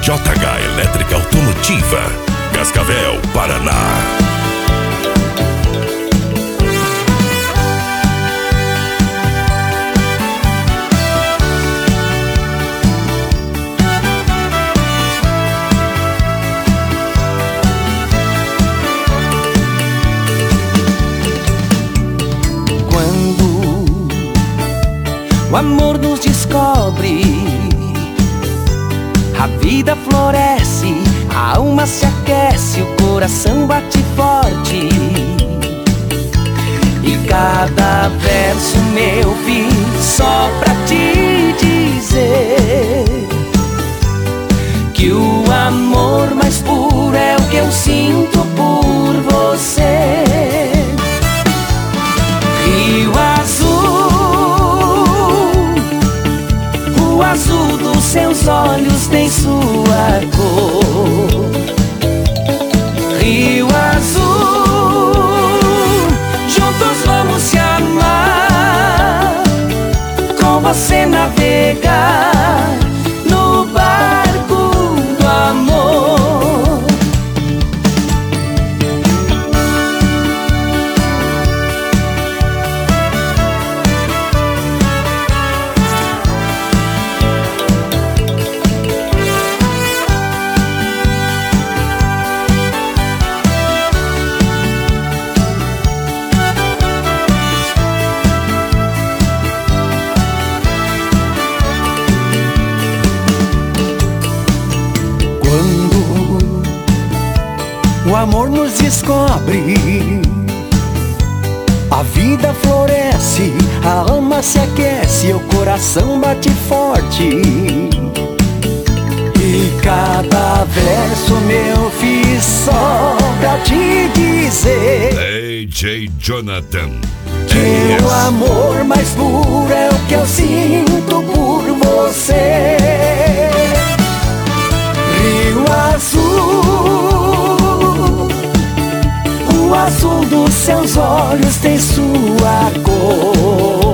JH Elétrica Automotiva, Cascavel, Paraná. O amor nos descobre, a vida floresce, a alma se aquece, o coração bate forte. E cada verso meu fiz só pra te dizer que o amor mais puro é o que eu sinto por você. Rio o azul dos seus olhos tem sua cor. Rio azul, juntos vamos se amar, com você navegar no barco do amor. O amor nos descobre, a vida floresce, a alma se aquece, o coração bate forte. E cada verso meu fiz só pra te dizer DJ Jonathan, que o amor mais puro é o que eu sinto por você. Rio azul, o azul dos seus olhos tem sua cor.